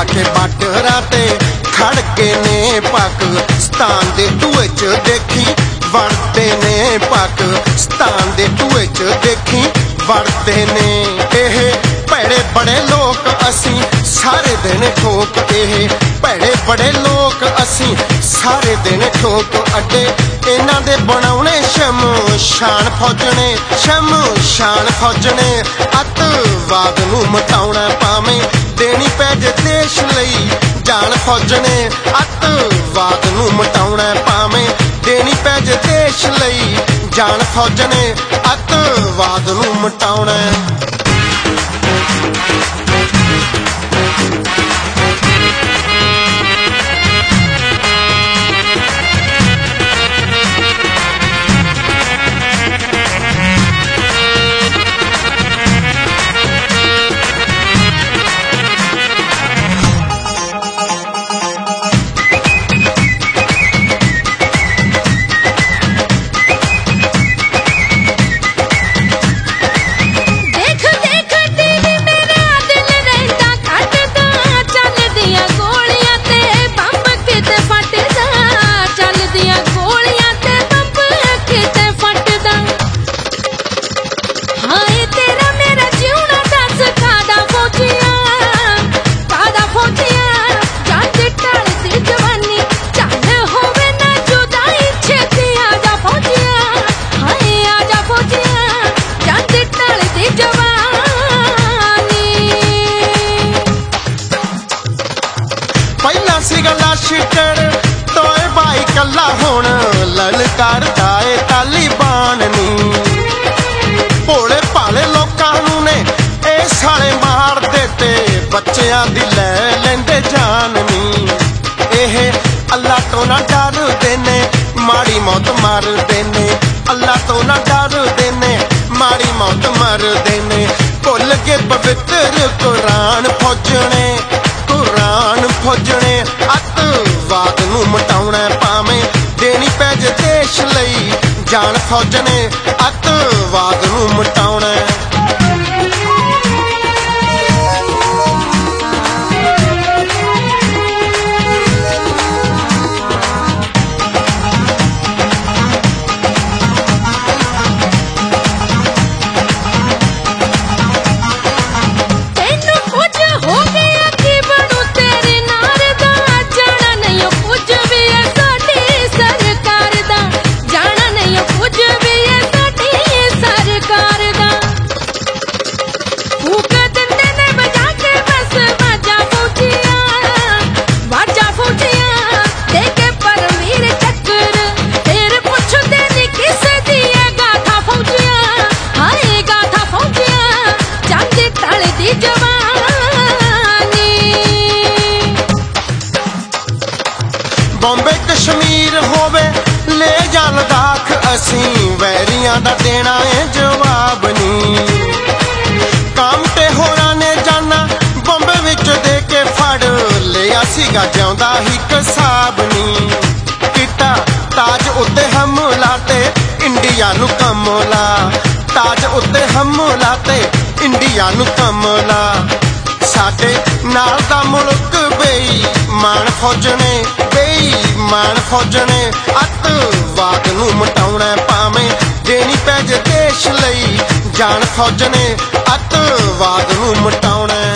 के बार्डरां ते खड़ के ने पाकिस्तान दे टूए च देखी वड़दे ने पाकिस्तान दे टूए च देखी वड़दे ने एह भैड़े बड़े लोग असी सारे दिन ठोक एह भैड़े बड़े लोग असी सारे दिन ठोक अड्डे इन्हां दे बनाउणे शमशान फौजने शमशान फौजने अतवाद नूं मटाउणा भावें देनी पै जे देश लई जान फौजने अतवाद नूं मटाउणा भावें देनी पै जे देश लई जान फौजने अतवाद नूं मटाउणा शिकड़ तोए भाई कला हुण ललकारदा ए तालिबान नी भोले भाले लोकां नूं ने ए साले मार देते बच्चियां दी लै लैंदे जान नी एह अल्लाह तो ना डरदे ने माड़ी मौत मरदे ने अल्लाह तो ना डरदे ने माड़ी मौत मरदे ने भुल के पवित्र कुरान फौजने अतवाद नूं मटाउणा भावें देनी पै जे देश लई जान फौजने अतवाद नूं मटाउणा बॉम्बे कश्मीर होवे ले जा लद्दाख असी वैरियां दा देना है जवाब नी काम ते होरां ने जाना बॉम्बे विच दे के फड़ लिया सीगा जांदा ही कसाब नी किता ताज उत्ते हमला ते इंडिया नूं कमला ताज उत्ते हमला ते इंडिया नूं कमला साडे नाल दा मुल्क बेईमान फौजने बेईमान फौजने अतवाद नूं मटाउणा भावें देनी पै जे देश लई जान फौजने अतवाद नूं मटाउणा